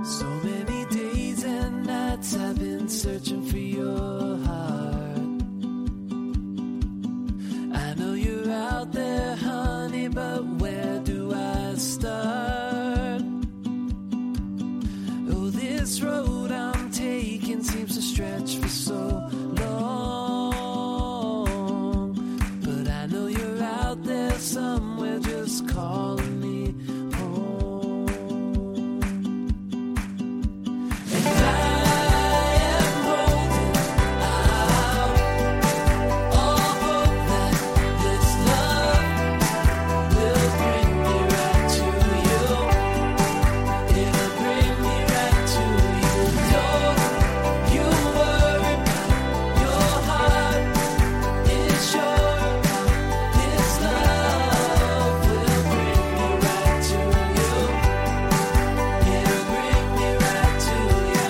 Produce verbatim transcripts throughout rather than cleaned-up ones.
So many days and nights I've been searching for your heart. I know you're out there, honey, but where do I start? Oh, this road I'm taking seems to stretch for so long. But I know you're out there somewhere just calling me home. And I am holding out all hope that this love will bring me right to you. It'll bring me right to you. Don't you worry about your heart is sure. This love will bring me right to you. It'll bring me right to you.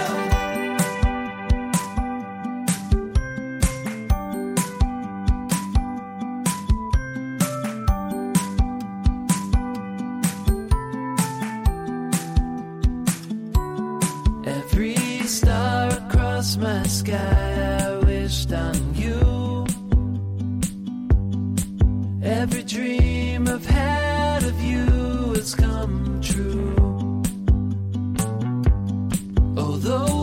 Every star across my sky, I wished on you. Every dream I've had of you has come true. Although